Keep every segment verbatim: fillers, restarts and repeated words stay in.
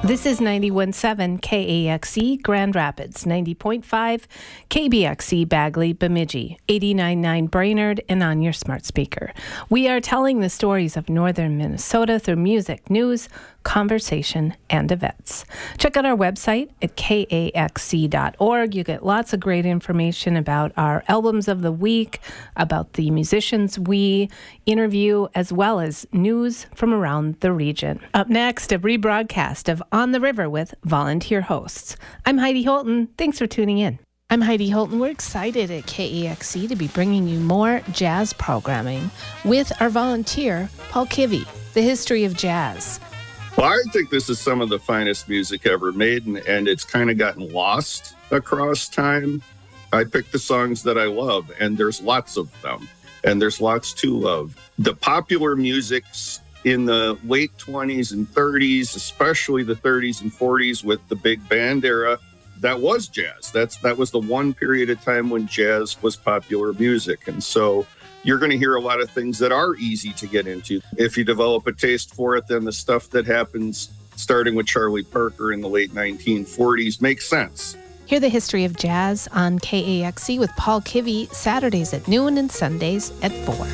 This is ninety-one point seven K A X E Grand Rapids, ninety point five K B X E Bagley Bemidji, eighty-nine point nine Brainerd, and on your smart speaker. We are telling the stories of northern Minnesota through music, news, conversation, and events. Check out our website at K A X C dot org. You get lots of great information about our albums of the week, about the musicians we interview, as well as news from around the region. Up next, a rebroadcast of On the River with volunteer hosts. I'm Heidi Holton. Thanks for tuning in. I'm Heidi Holton. We're excited at K A X C to be bringing you more jazz programming with our volunteer, Paul Kivy, the history of jazz. Well, I think this is some of the finest music ever made, and, and it's kind of gotten lost across time. I picked the songs that I love, and there's lots of them, and there's lots to love. The popular music in the late twenties and thirties, especially the thirties and forties with the big band era, that was jazz. That's that was the one period of time when jazz was popular music. And so you're going to hear a lot of things that are easy to get into. If you develop a taste for it, then the stuff that happens starting with Charlie Parker in the late nineteen forties makes sense. Hear the history of jazz on K A X C with Paul Kivy, Saturdays at noon and Sundays at four.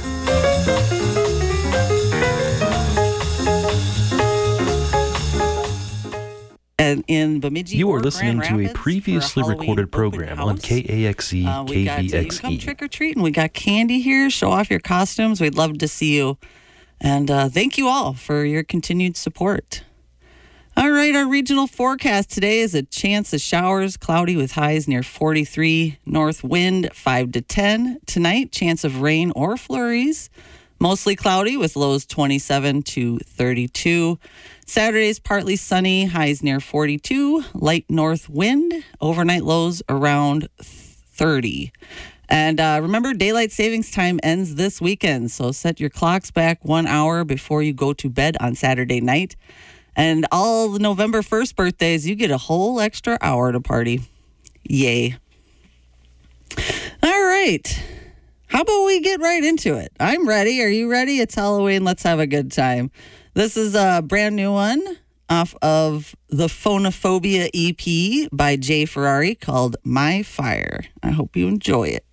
And in Bemidji, you are listening Grand to a Rapids previously a recorded program on K A X E, uh, we K B X E. Got, come trick or treat, and we got candy here. Show off your costumes. We'd love to see you. And uh, thank you all for your continued support. All right, our regional forecast today is a chance of showers, cloudy with highs near forty-three, north wind five to ten. Tonight, chance of rain or flurries. Mostly cloudy with lows twenty-seven to thirty-two. Saturday's partly sunny, highs near forty-two. Light north wind, overnight lows around thirty. And uh, remember, daylight savings time ends this weekend, so set your clocks back one hour before you go to bed on Saturday night. And all the November first birthdays, you get a whole extra hour to party. Yay. All right. How about we get right into it? I'm ready. Are you ready? It's Halloween. Let's have a good time. This is a brand new one off of the Phonophobia E P by Jay Ferrari called My Fire. I hope you enjoy it.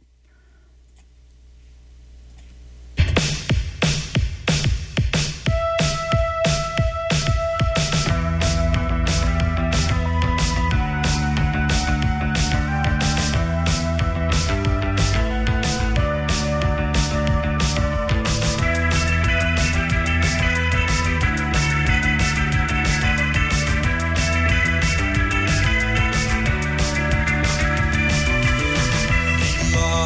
Far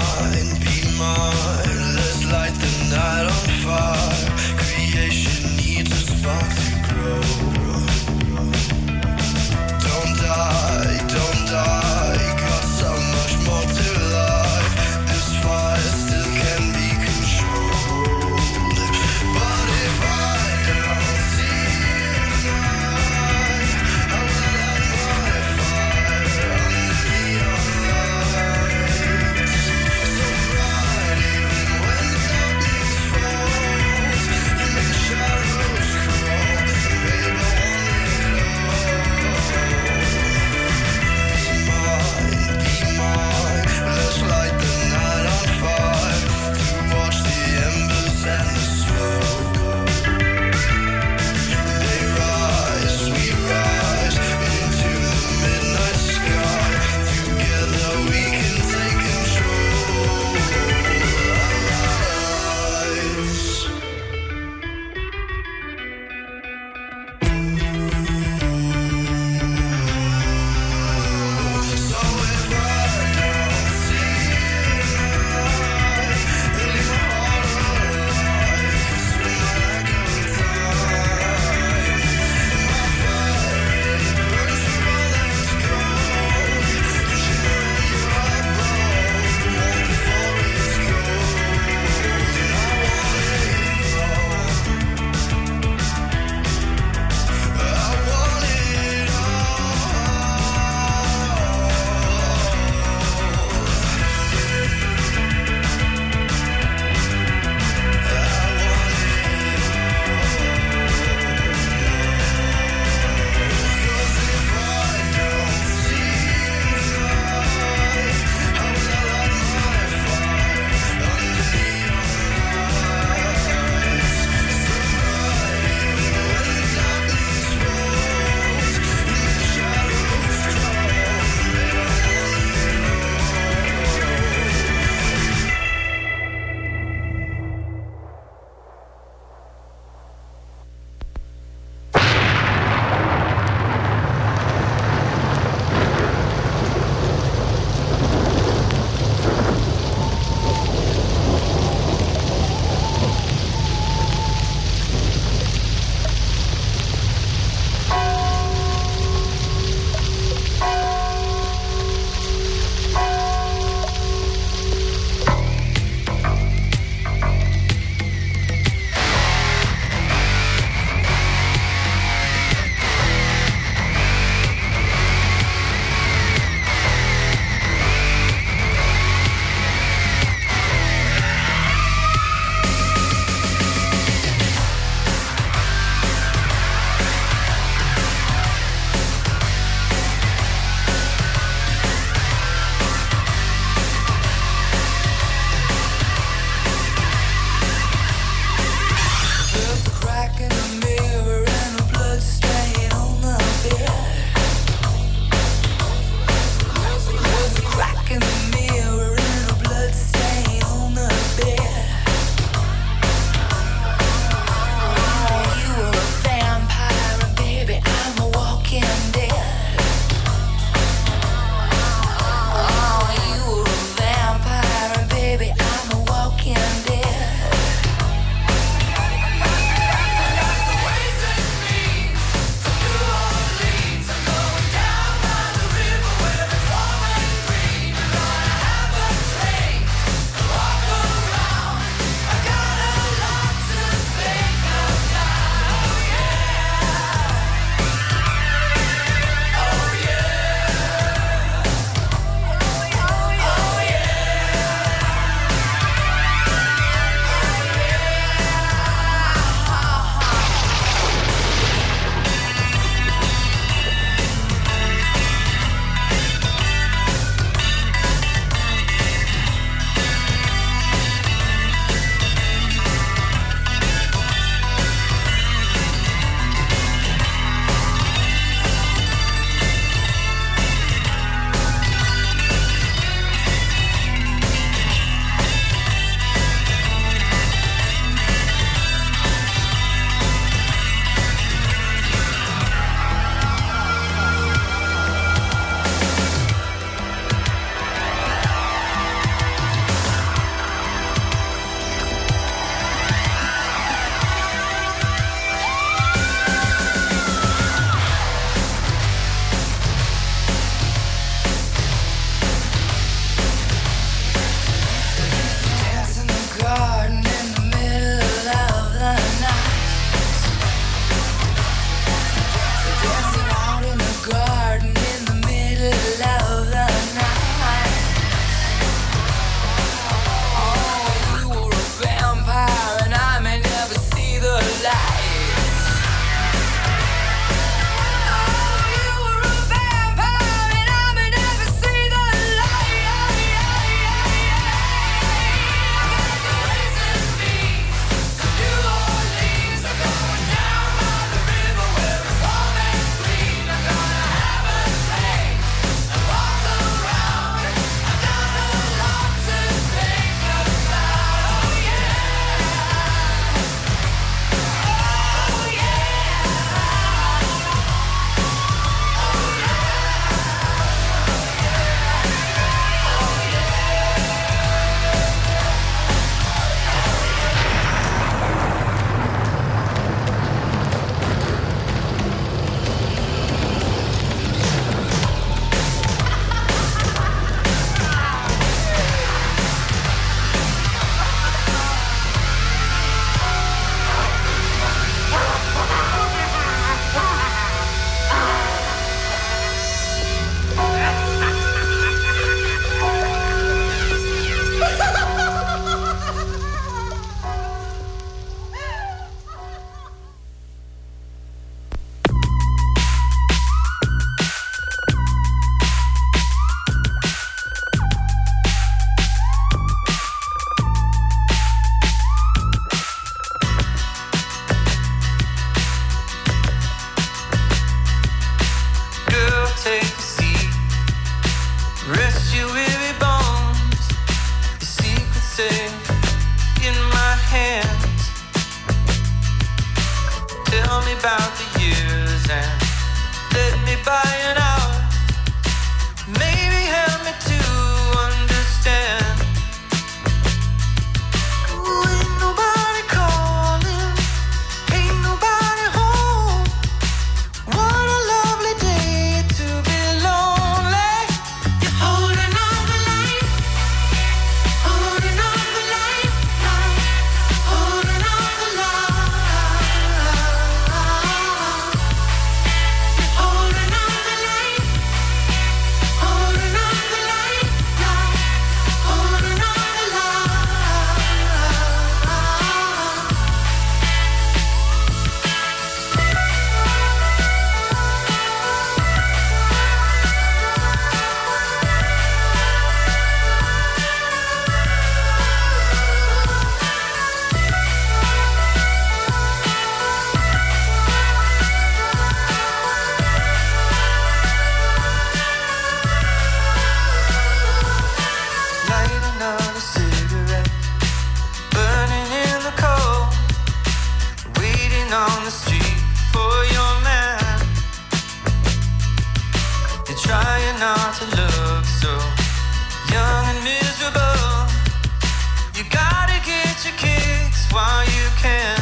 trying not to look so young and miserable. You gotta get your kicks while you can.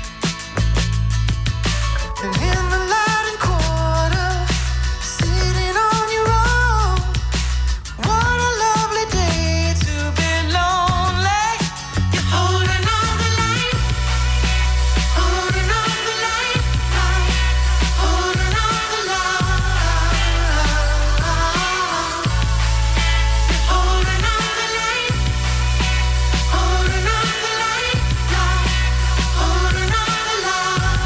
And in the Latin Quarter, sitting on your own, what a lovely day to be lonely. You're holding on the line, holding on the line, holding on the line. You're holding on the line, holding on the line, holding on the line.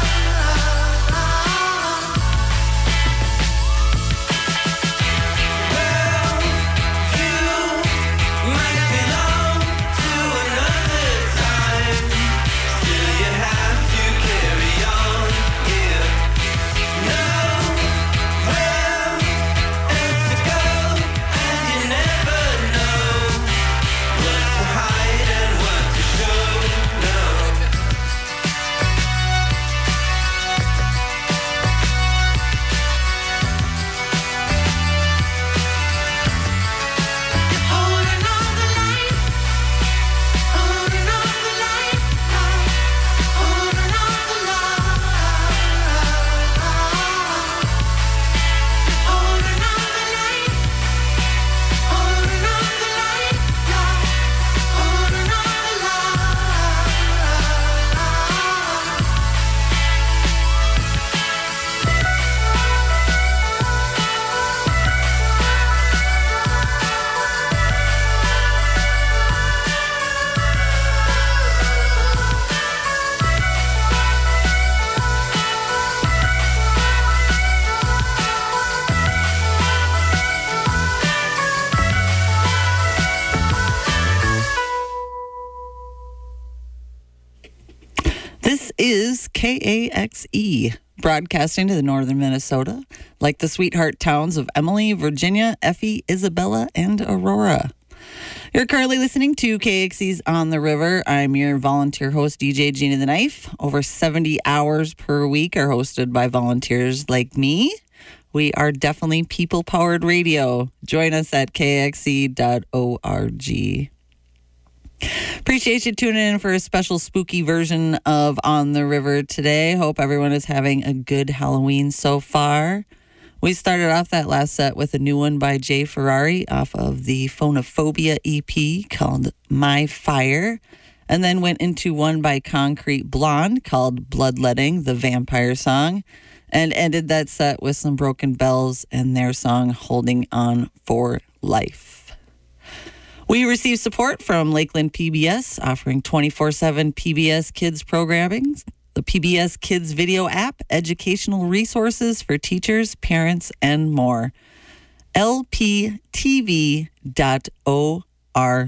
This is K A X E, broadcasting to the northern Minnesota, like the sweetheart towns of Emily, Virginia, Effie, Isabella, and Aurora. You're currently listening to K A X E's On the River. I'm your volunteer host, D J Gina the Knife. Over seventy hours per week are hosted by volunteers like me. We are definitely people-powered radio. Join us at K A X E dot org. Appreciate you tuning in for a special spooky version of On the River today. Hope everyone is having a good Halloween so far. We started off that last set with a new one by Jay Ferrari off of the Phonophobia E P called My Fire, and then went into one by Concrete Blonde called Bloodletting, the vampire song, and ended that set with some Broken Bells and their song Holding On for Life. We received support from Lakeland P B S, offering twenty-four seven P B S Kids programming, the P B S Kids video app, educational resources for teachers, parents, and more. L P T V dot org. All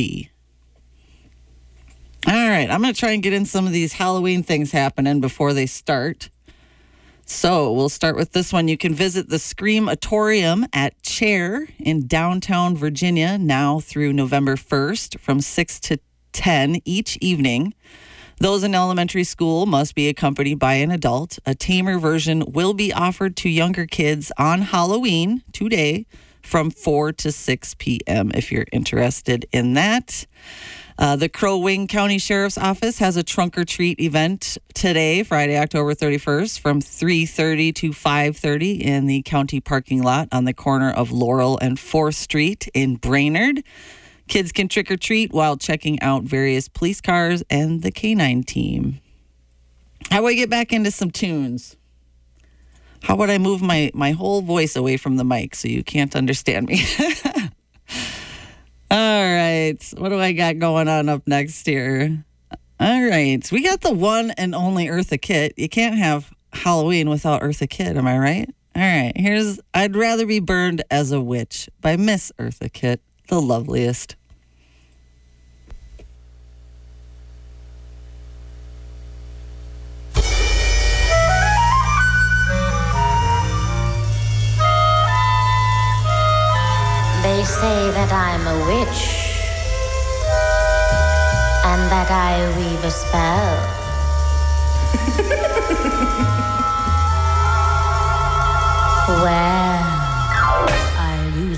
right, I'm going to try and get in some of these Halloween things happening before they start. So we'll start with this one. You can visit the Screamatorium at Chair in downtown Virginia now through November first from six to ten each evening. Those in elementary school must be accompanied by an adult. A tamer version will be offered to younger kids on Halloween today from four to six p.m. if you're interested in that. Uh, the Crow Wing County Sheriff's Office has a trunk or treat event today, Friday, October thirty-first, from three thirty to five thirty in the county parking lot on the corner of Laurel and fourth Street in Brainerd. Kids can trick or treat while checking out various police cars and the K nine team. How do I get back into some tunes? How would I move my, my whole voice away from the mic so you can't understand me? All right. What do I got going on up next here? All right. We got the one and only Eartha Kitt. You can't have Halloween without Eartha Kitt, am I right? All right. Here's I'd Rather Be Burned as a Witch by Miss Eartha Kitt, the loveliest. They say that I'm a witch and that I weave a spell. Well,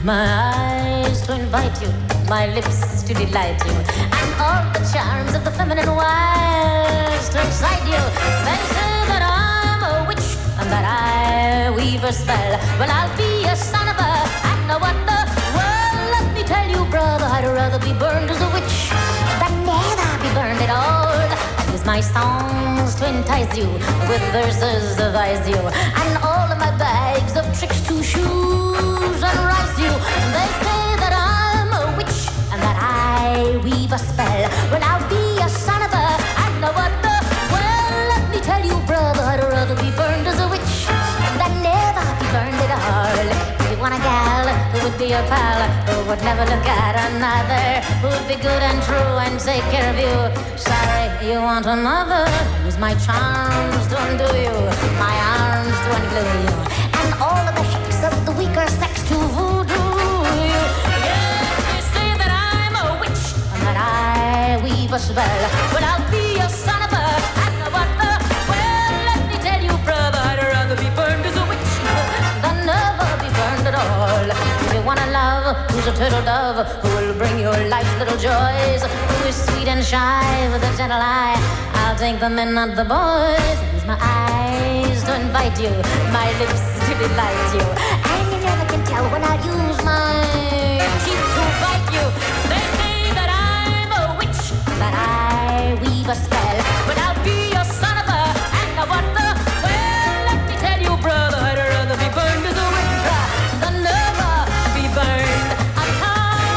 use my eyes to invite you, my lips to delight you, and all the charms of the feminine wiles to excite you. They say that I'm a witch and that I weave a spell. Well, I'll be a son of a, I know what the, well, let me tell you, brother, I'd rather be burned as a witch than never be burned at all. I use my songs to entice you, with verses to advise you, and all of my bags of tricks to shoes and rise you. They say that I'm a witch and that I weave a spell. Well, I'll be a son of a, I know what the, well, let me tell you, brother, I'd rather be burned as a witch than never be burned at all. If you want a gal who would be your pal, who would never look at another, who would be good and true and take care of you, sorry, you want another. Use my charms to undo you, my arms to unglue you, and all of the hicks of the weaker sex to voodoo you. Yes, they say that I'm a witch and that I weave a spell. But I'll be a son of a, I know what the, well, let me tell you, brother, I'd rather be burned as a witch than never be burned at all. If you want a love who's a turtle dove, who will bring your life's little joys, who is sweet and shy with a gentle eye, I'll take the men, not the boys. Use my eyes to invite you, my lips to delight you, and you never can tell when I use my teeth to bite you. They say that I'm a witch, that I weave a spell, but I'll be your son of a, and now what the, well, let me tell you, brother, I'd rather be burned as a witch than never be burned at all.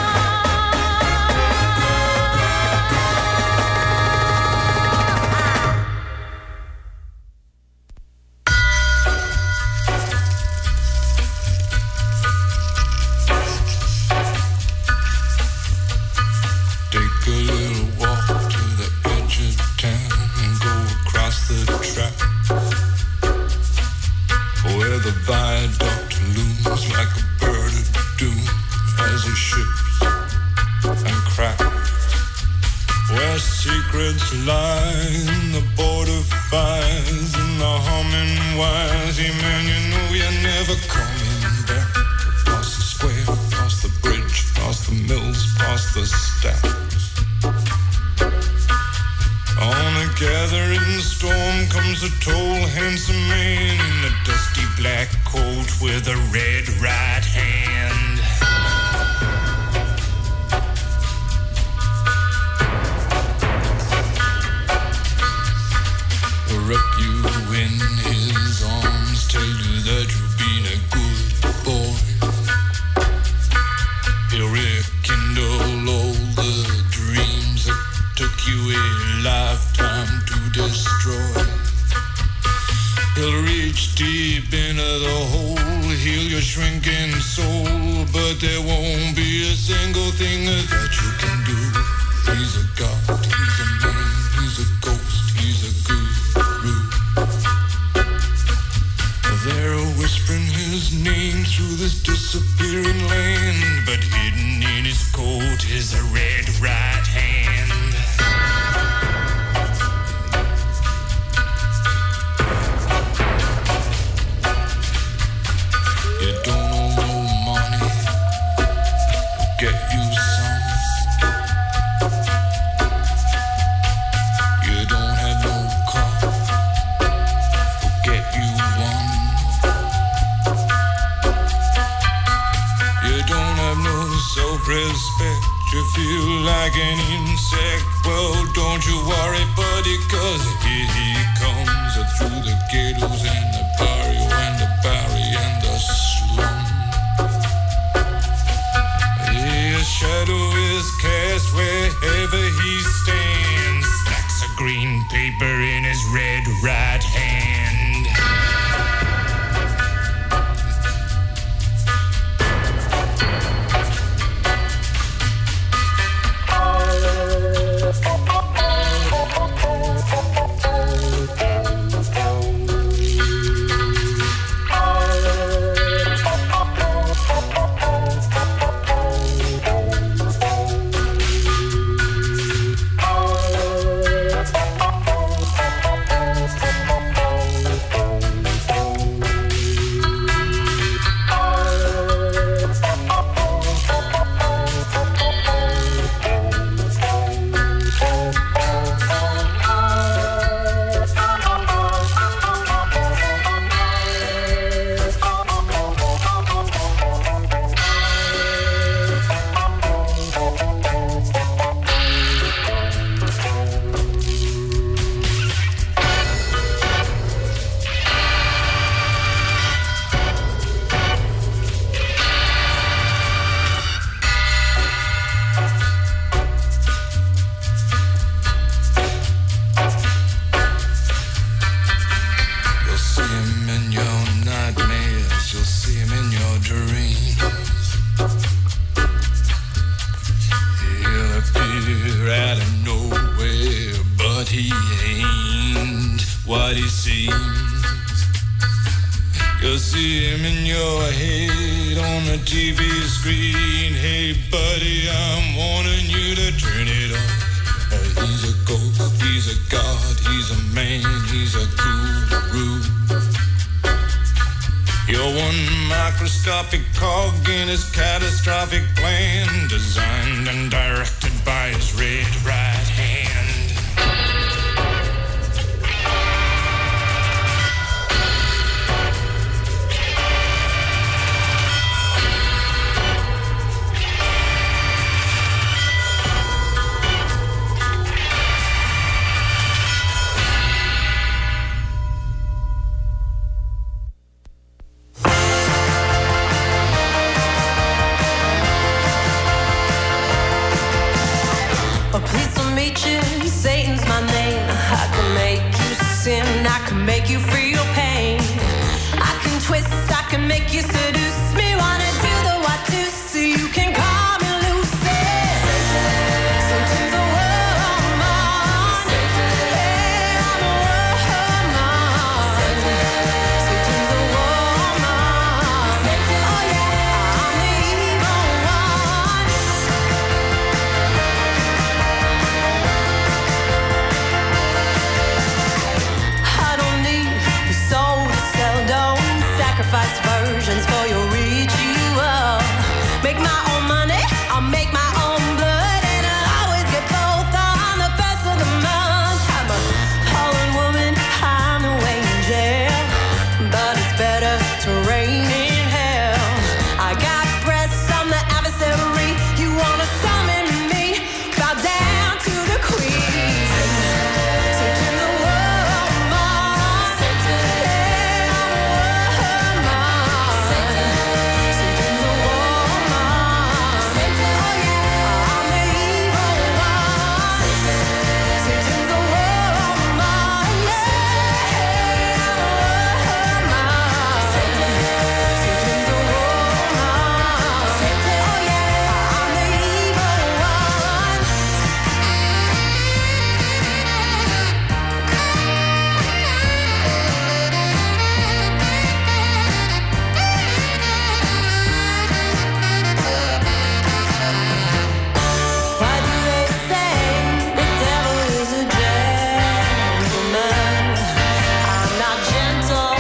Take a little walk to the edge of town and go across the track, where the viaduct looms like a bird of doom as it ships and cracks, where secrets lie in the border fires and the humming wires. Yeah, man, you know you're never coming back. Across the square, across the bridge, across the mills, past the stacks. On a gathering storm comes a tall, handsome man in a dusty black coat with a red right hand. Wrap you in his arms, tell you that you've been a good boy. He'll rekindle all the dreams that took you a lifetime to destroy. He'll reach deep into the hole, heal your shrinking soul, but there won't be a single thing that you can do. He's a god, he's a man, he's a ghost, he's a guru. They're whispering his name through this disappearing land, but hidden in his coat is a red right hand. You don't owe no money, get you some. You don't have no car, get you one. You don't have no self-respect, you feel like an insect. Well, don't you worry, buddy, cause here he comes through the ghettos and the barrio and the barry and the slum. His shadow is cast wherever he stands, stacks of green paper in his red right hand. in your head on the T V screen. Hey, buddy, I'm warning you to turn it off. Uh, he's a ghost, he's a god, he's a man, he's a guru. You're one microscopic cog in his catastrophic plan, designed and directed by his red right hand. I can make you feel pain. I can twist, I can make you seduce me. Wanna do the what to so you can call me Lucy. Satan's a woman. Hey, I'm a woman. Satan's a woman. Oh yeah, I'm the evil one. I don't need your soul to sell. Don't sacrifice virgins for your ritual. Make my own money, I'll make my own blood, and I'll always get both on the first of the month. I'm a fallen woman, I'm no angel, but it's better to reign in hell. I got breasts, I'm the adversary. You wanna summon me? Bow down to the queen. Satan's a woman. Hey, I'm a woman. Satan's a woman. Oh yeah, I'm the evil one. Satan's a woman. Yeah, I'm a woman. Satan's a woman. Oh yeah, I'm the evil one. Why do they say the devil is a gentleman? I'm not gentle,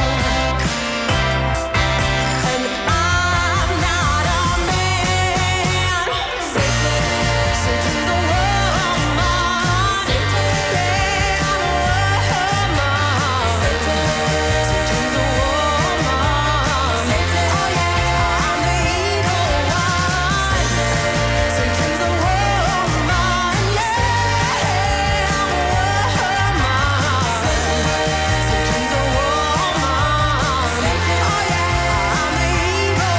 and I'm not a man. Satan's a woman. Yeah, I'm a woman. Satan's a woman. Oh yeah, I'm the evil one. Satan's a woman, yeah, I'm a woman. Satan's a woman, oh yeah, I'm the evil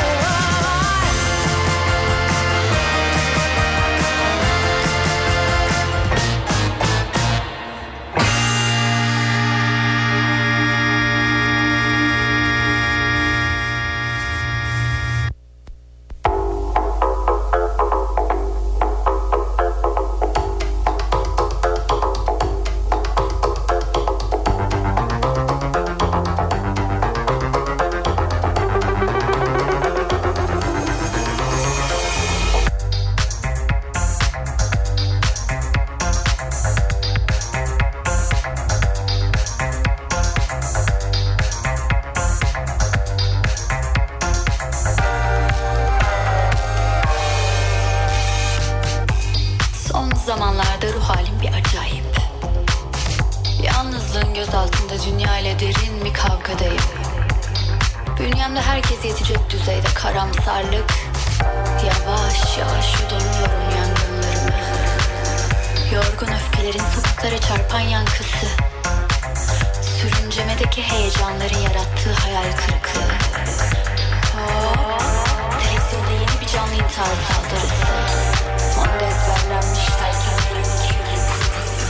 one. Son zamanlarda ruh halim bir acayip. Yalnızlığın göz altında dünya ile derin bir kavgadayım. Bünyemde herkese yetecek düzeyde karamsarlık. Yavaş yavaş yudumluyorum yangınlarımı. Yorgun öfkelerin sokaklara çarpan yankısı. Sürüncemedeki heyecanların yarattığı hayal kırıklığı. Hop, televizyonda yeni bir canlı intihar saldırısı. Onda ezberlenmiş telkinlerin kirli kurusu.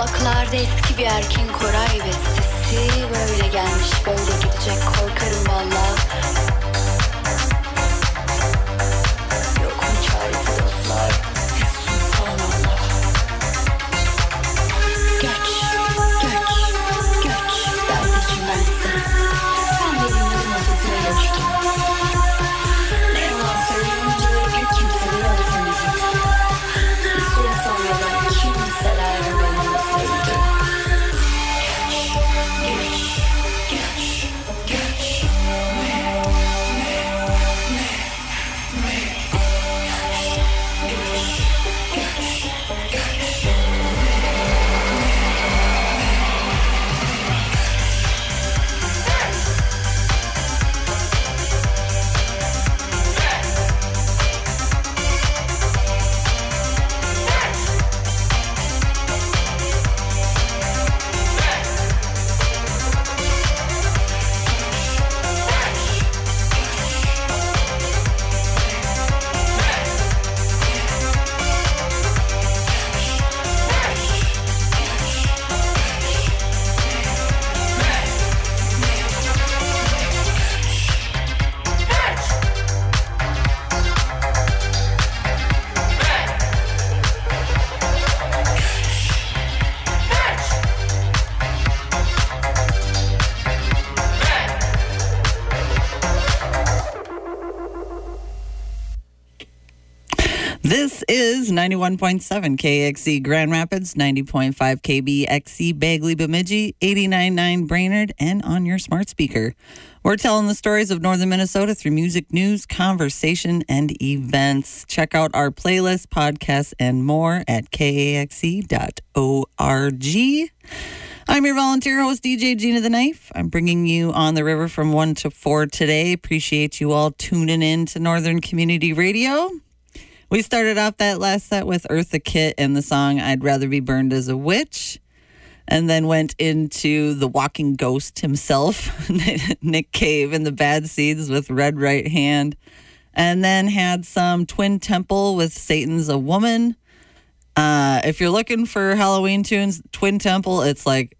Kulaklarda eski bir erkin Koray bestesi. Böyle gelmiş böyle gidecek, korkarım valla. Yok mu çaresi dostlar? Subhanallah. Göç, göç, göç derdi içimdense. Ben benimle nefesine göçtüm. Ne yalan söyleyeyim, bir kimseleri özlemedim. Bir süre sonra da kimseler beni özledi. Göç, göç, göç, göç. This is ninety-one point seven K X C Grand Rapids, ninety point five K B X C Bagley Bemidji, eighty-nine point nine Brainerd, and on your smart speaker. We're telling the stories of northern Minnesota through music, news, conversation, and events. Check out our playlist, podcasts, and more at K A X C dot org. I'm your volunteer host, D J Gina the Knife. I'm bringing you On the River from one to four today. Appreciate you all tuning in to Northern Community Radio. We started off that last set with Eartha Kitt and the song I'd Rather Be Burned as a Witch, and then went into the walking ghost himself, Nick Cave and the Bad Seeds with Red Right Hand, and then had some Twin Temple with Satan's a Woman. Uh, if you're looking for Halloween tunes, Twin Temple, it's like,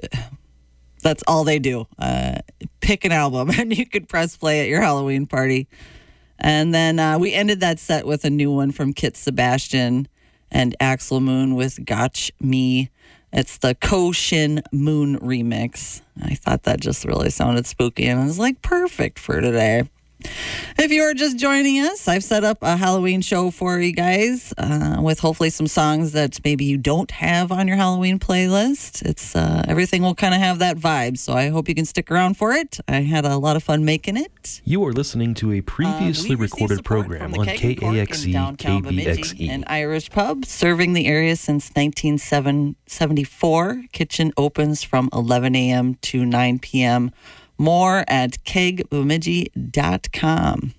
that's all they do. Uh, pick an album and you could press play at your Halloween party. And then uh, we ended that set with a new one from Kit Sebastian and Axel Moon with Gotch Me. It's the Koshin Moon remix. I thought that just really sounded spooky and it was like perfect for today. If you are just joining us, I've set up a Halloween show for you guys uh, with hopefully some songs that maybe you don't have on your Halloween playlist. It's uh, everything will kind of have that vibe, so I hope you can stick around for it. I had a lot of fun making it. You are listening to a previously Uh, we received recorded support program from on the Keg and Cork K A X E, in downtown K B X Bemidji, E. an Irish pub serving the area since nineteen seventy-four. Kitchen opens from eleven a.m. to nine p.m. More at keg bemidji dot com.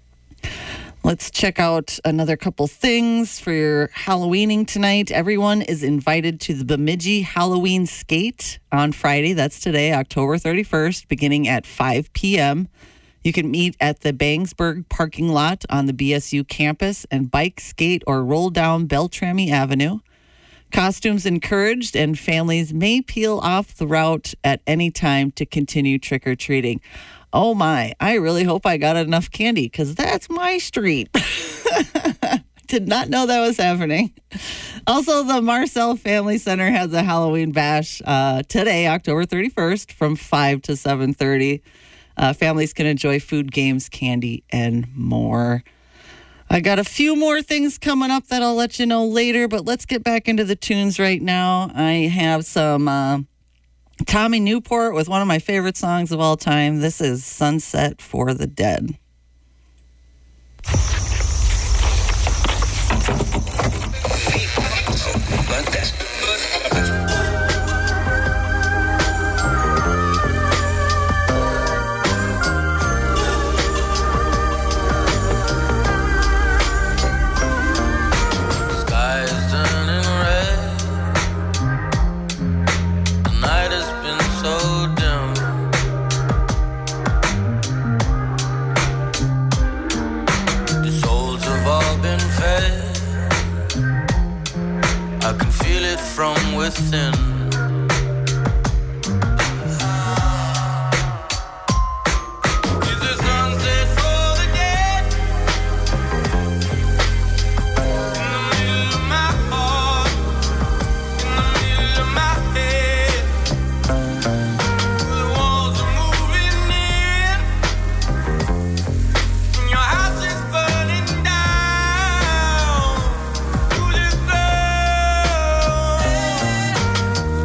Let's check out another couple things for your Halloweening tonight. Everyone is invited to the Bemidji Halloween Skate on Friday. That's today, October thirty-first, beginning at five p.m. You can meet at the Bangsburg parking lot on the B S U campus and bike, skate, or roll down Beltrami Avenue. Costumes encouraged, and families may peel off the route at any time to continue trick-or-treating. Oh my, I really hope I got enough candy because that's my street. Did not know that was happening. Also, the Marcel Family Center has a Halloween bash uh, today, October thirty-first, from five to seven thirty. Uh, families can enjoy food, games, candy, and more. I got a few more things coming up that I'll let you know later, but let's get back into the tunes right now. I have some uh, Tommy Newport with one of my favorite songs of all time. This is Sunset for the Dead. This it from within. Is the sunset for the dead? In the middle of my heart, in the middle of my head. The walls are moving in, and your house is burning down. Who's it go?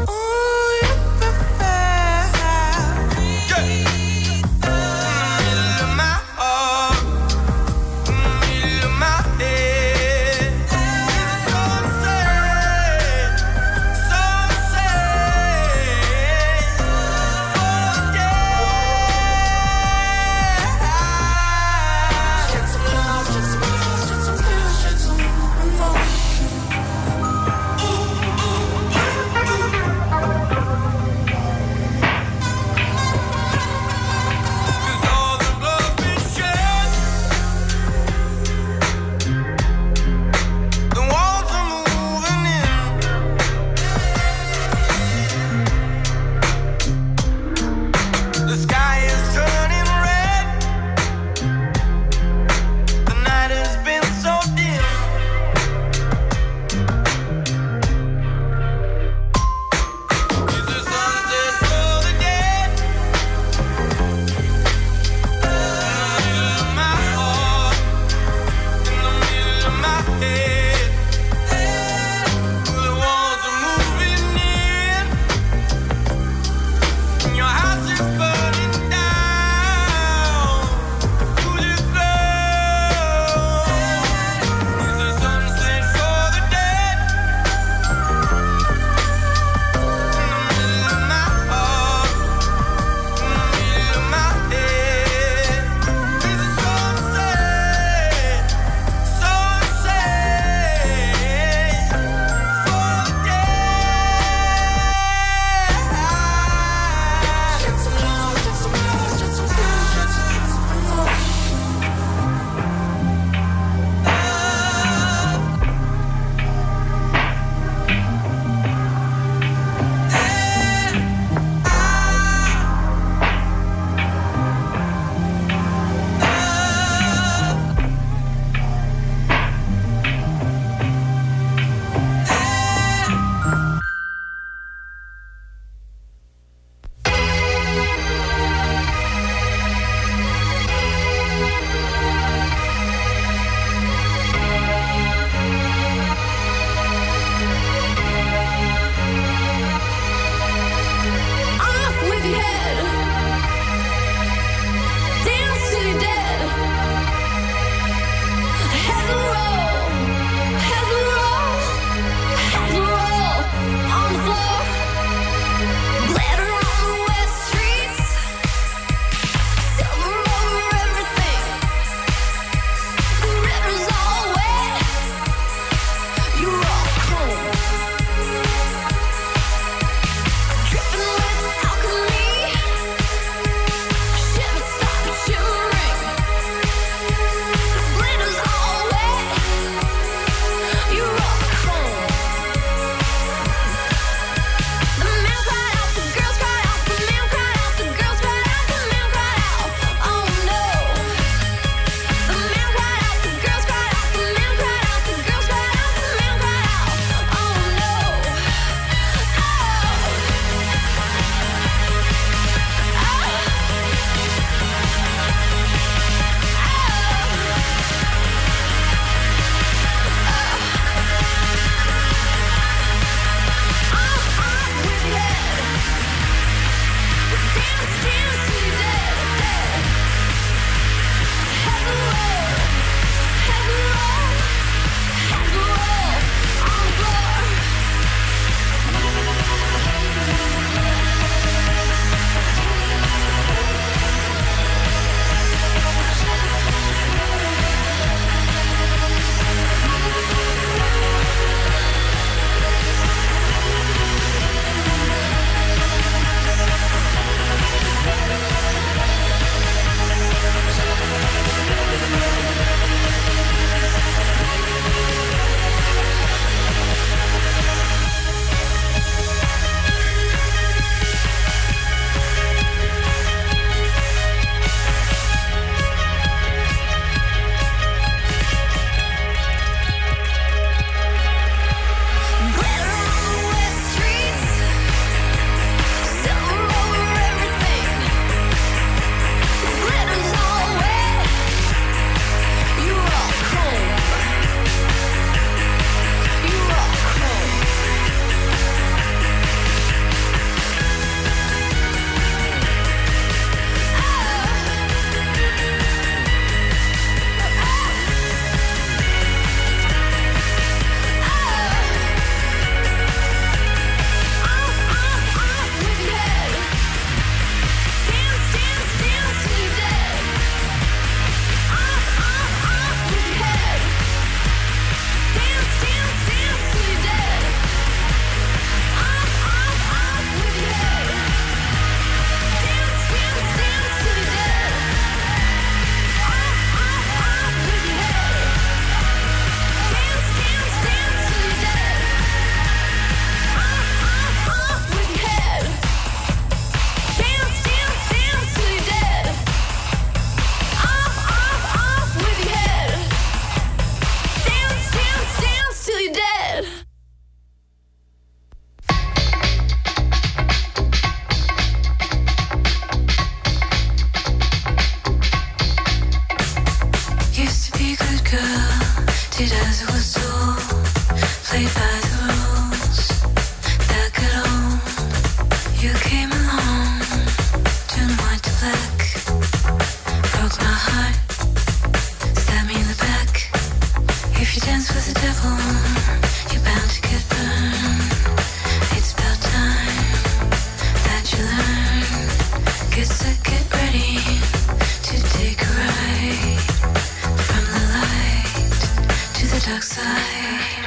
played by the rules that could own. You came along, turned white to black, broke my heart, stabbed me in the back. If you dance with the devil, you're bound to get burned. It's about time that you learn. Get set, get ready to take a ride from the light to the dark side.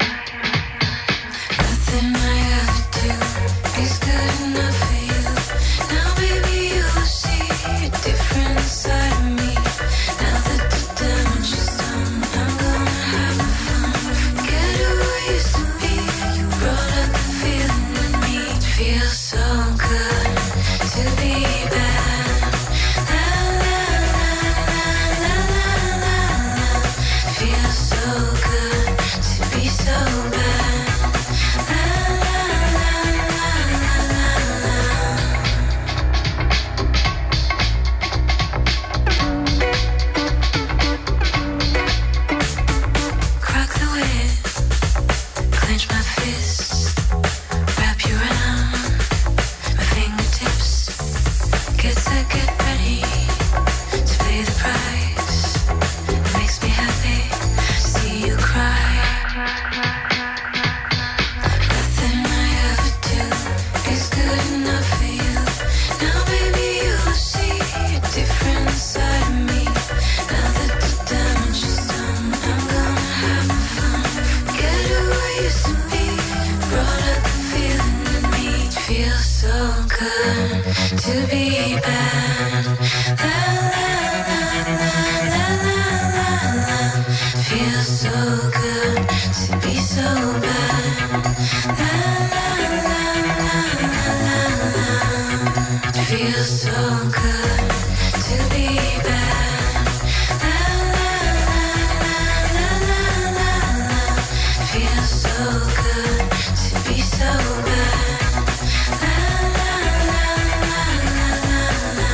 Nothing I ever do is good enough for you. Now baby you'll see a different side of me. Now that the damage is done, I'm gonna have fun. Forget who I used to be. You brought up the feeling in me. It feels so good to be bad. La la la la la la la. Feels so good to be so bad. La la la la la la. Crack the whip, clench my fists, wrap you around my fingertips. Get set, get ready to pay the price. It makes me happy to see you cry. Nothing I ever do is good enough for you. Now baby you'll see a different side of me. Now that the damage is done, I'm gonna have fun. Forget who I used to be. Brought up the feeling in me. It feels so good to be bad. La la la la la la la. Feels so good to be so bad. La la la la la la. It feels so good to be bad. La la la la la la la. Feels so good to be so bad. La la la la la la.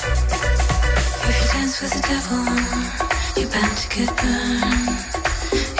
If you dance with the devil, you're bound to get burned.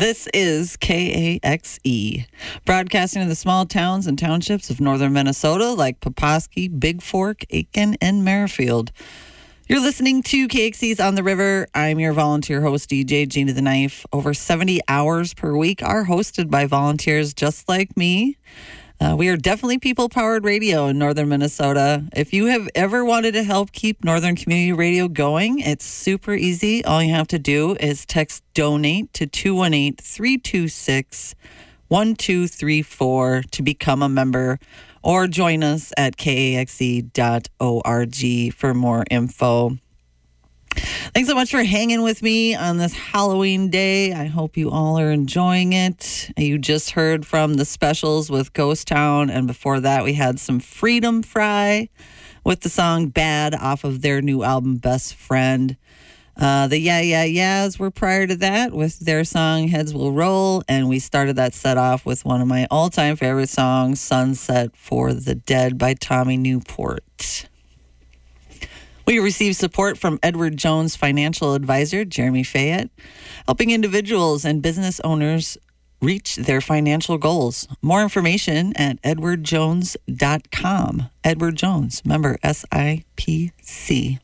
This is K A X E, broadcasting in the small towns and townships of northern Minnesota like Poposky, Big Fork, Aiken, and Merrifield. You're listening to K X E's On the River. I'm your volunteer host, D J Gina the Knife. Over seventy hours per week are hosted by volunteers just like me. Uh, we are definitely people-powered radio in northern Minnesota. If you have ever wanted to help keep Northern Community Radio going, it's super easy. All you have to do is text DONATE to two one eight, three two six, one two three four to become a member, or join us at K A X E dot org for more info. Thanks so much for hanging with me on this Halloween day. I hope you all are enjoying it. You just heard from the Specials with Ghost Town, and before that we had some Freedom Fry with the song Bad off of their new album Best Friend. Uh, the Yeah Yeah Yeahs were prior to that with their song Heads Will Roll, and we started that set off with one of my all-time favorite songs, Sunset for the Dead by Tommy Newport. We received support from Edward Jones financial advisor, Jeremy Fayette, helping individuals and business owners reach their financial goals. More information at edward jones dot com. Edward Jones, member S I P C.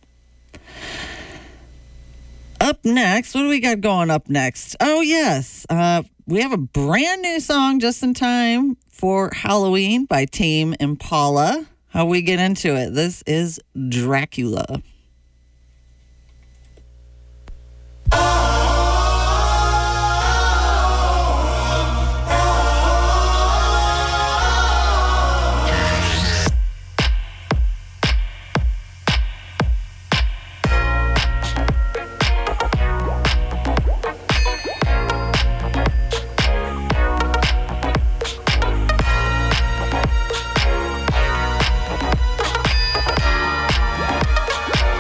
Up next, what do we got going up next? Oh, yes. Uh, we have a brand new song just in time for Halloween by Tame Impala. How we get into it? This is Dracula. Dracula.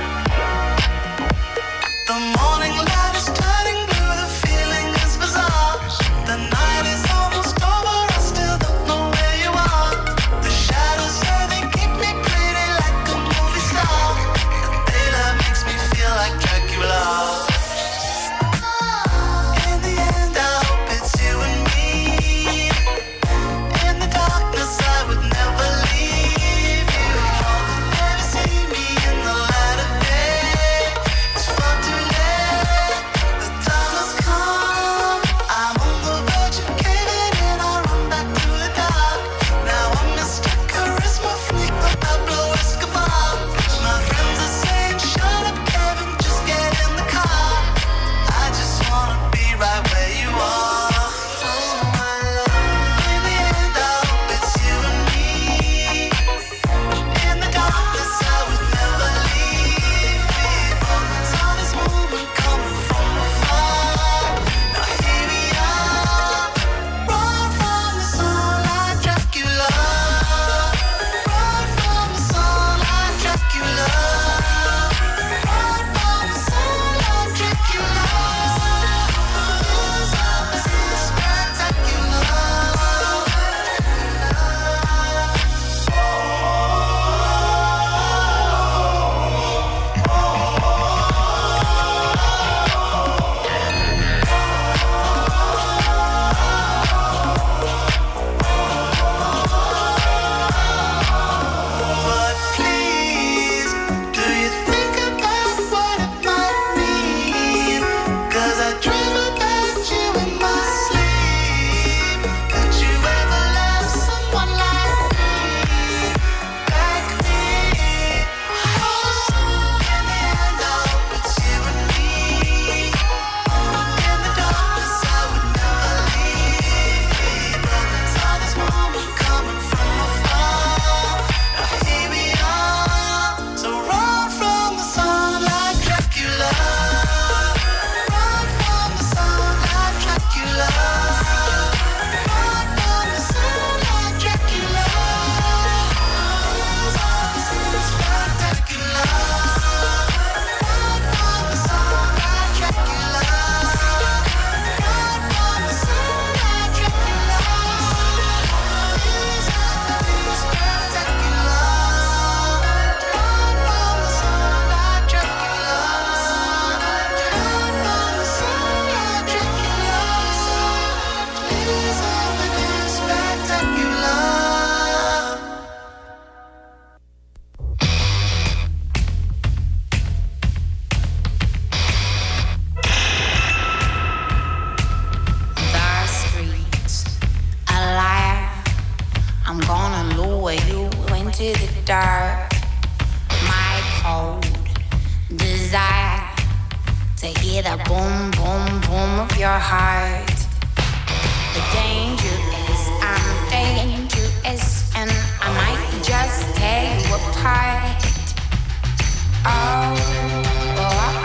to hear the boom, boom, boom of your heart. The danger is I'm dangerous and I might just tear you apart. Oh, oh, oh.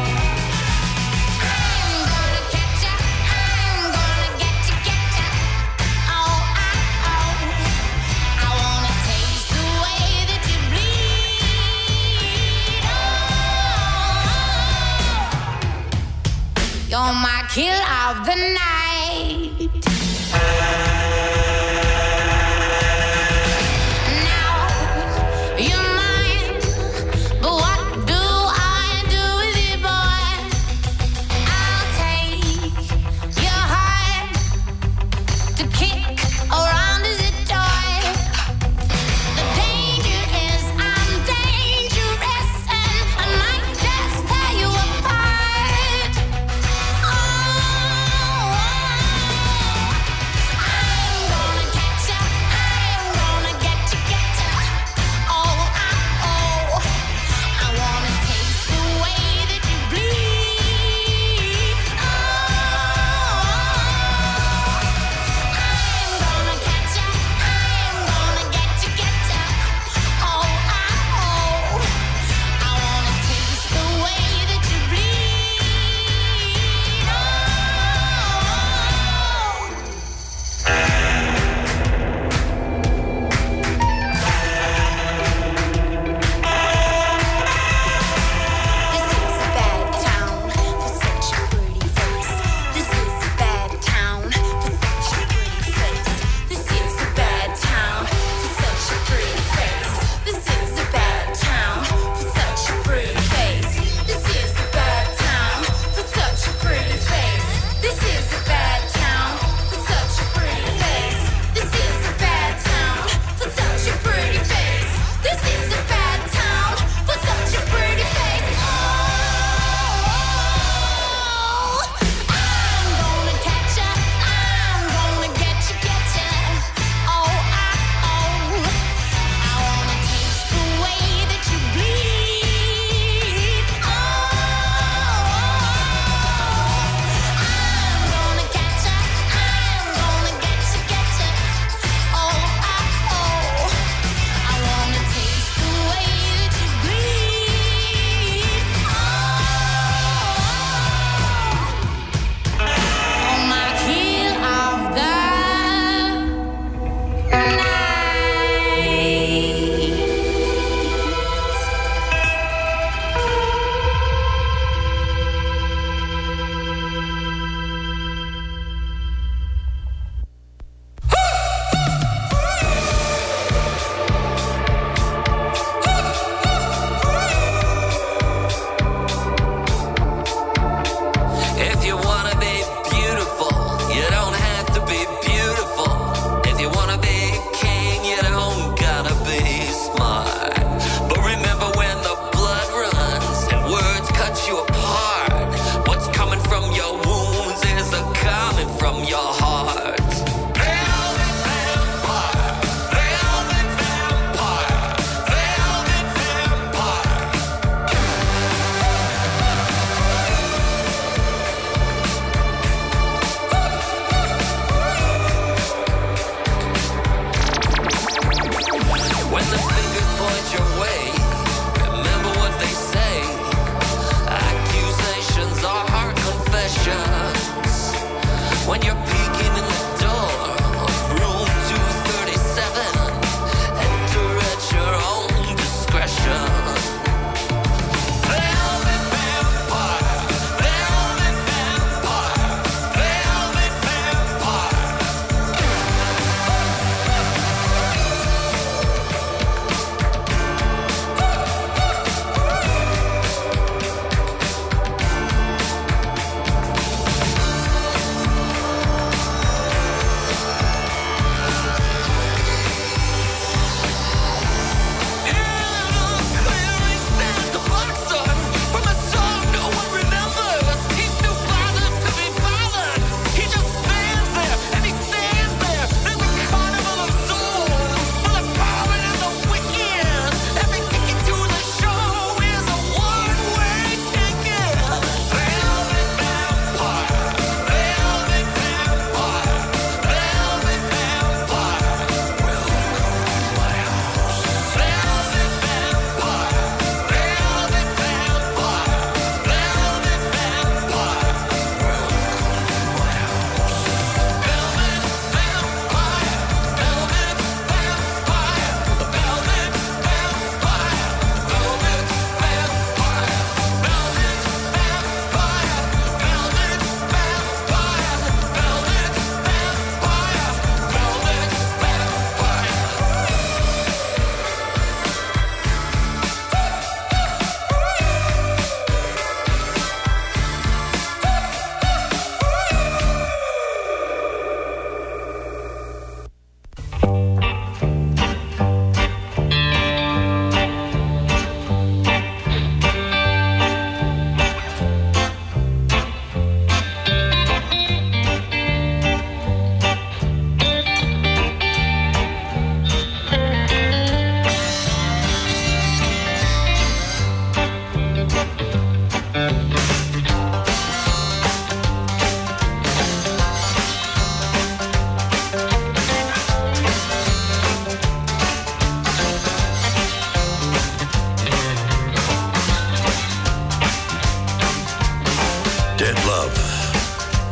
I'm gonna catch ya, I'm gonna get ya, get ya. Oh, oh, oh. I wanna taste the way that you bleed. Oh, you're my kill of the night. Oh,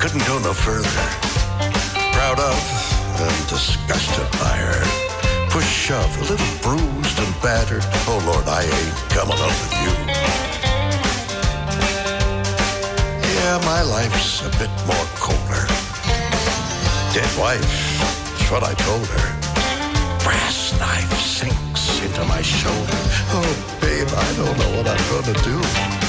couldn't go no further. Proud of and disgusted by her. Push, shove, a little bruised and battered. Oh Lord, I ain't coming up with you. Yeah, my life's a bit more colder. Dead wife, that's what I told her. Brass knife sinks into my shoulder. Oh, babe, I don't know what I'm gonna do.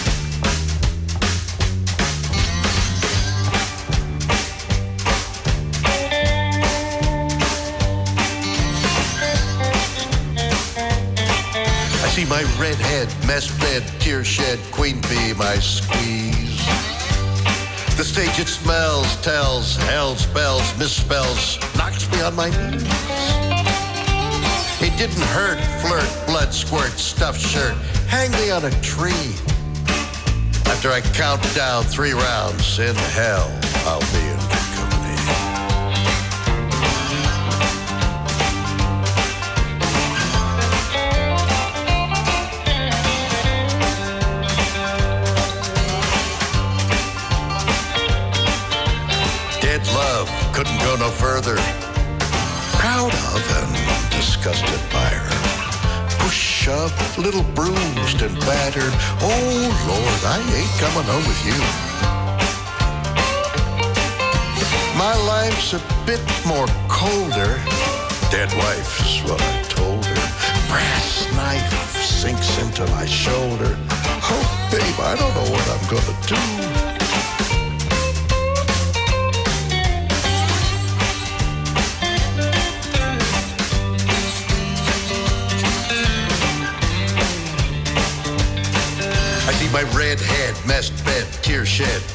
I see my redhead, mess bed, tear shed, queen bee, my squeeze. The stage it smells, tells, hell spells, misspells, knocks me on my knees. It didn't hurt, flirt, blood squirt, stuffed shirt, hang me on a tree. After I count down three rounds, in hell, I'll be in good company. Dead love couldn't go no further. Proud of and disgusted by her. Push, shove, little bruised and battered. Oh Lord, I ain't coming home with you. My life's a bit more colder. Dead wife's what I told her. Brass knife sinks into my shoulder. Oh babe, I don't know what I'm gonna do. I see my red head, messed bed, tear shed,